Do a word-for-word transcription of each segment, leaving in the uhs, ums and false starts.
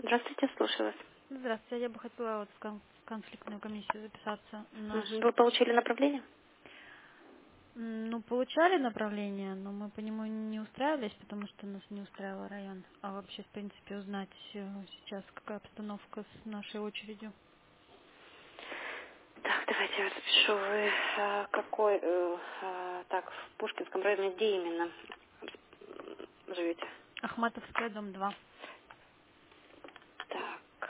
Здравствуйте, слушаю вас. Здравствуйте, я бы хотела вот в кон- в конфликтную комиссию записаться. Наш... Мгм. Вы получили направление? М, Ну, получали направление, но мы по нему не устраивались, потому что нас не устраивал район. А вообще, в принципе, узнать э, сейчас, какая обстановка с нашей очередью. Так, давайте я запишу. Вы а, какой, э, а, так, в Пушкинском районе, где именно живете? Ахматовская, дом два. Так.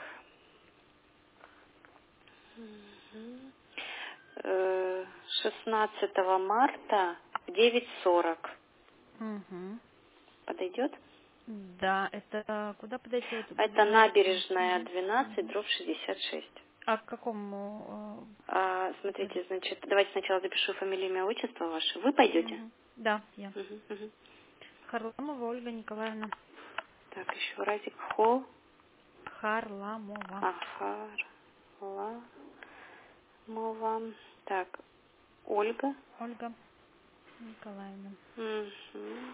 Мгм. Э, шестнадцатого марта в девять сорок. Угу. Подойдет? Да, это э, куда подойти? Вот Это улица. набережная Мгм. двенадцать, Мгм. дробь шестьдесят шесть. А к какому? А, э, адресу? смотрите, значит, давайте сначала запишу фамилию, имя, отчество ваше. Вы пойдете? Мгм. Да, я. Мгм, мгм. Харламова Ольга Николаевна. Так, еще разик. Хо. Харламова. Ахарламова. Так, Ольга. Ольга Николаевна. Мгм.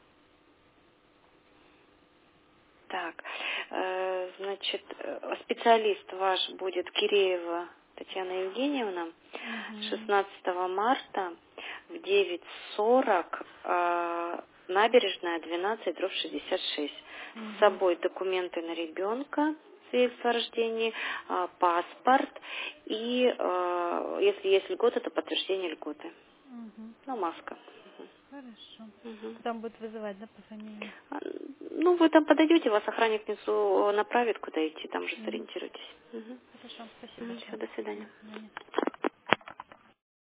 Так, э, значит, э, специалист ваш будет Киреева Татьяна Евгеньевна. Угу. шестнадцатого марта в девять сорок, э, набережная двенадцать, дробь шестьдесят шесть. С Угу. собой документы на ребенка, свидетельство о рождении, э, паспорт и, э, если есть льгота, то подтверждение льготы. Угу. Ну, маска. Хорошо. Мгм. Мгм. Там будет вызывать, да, по фамилии? А, Ну, вы там подойдете, вас охранник внизу направит, куда идти, там же Угу. сориентируйтесь. Угу. Хорошо, спасибо Угу, все, большое. до свидания. До свидания.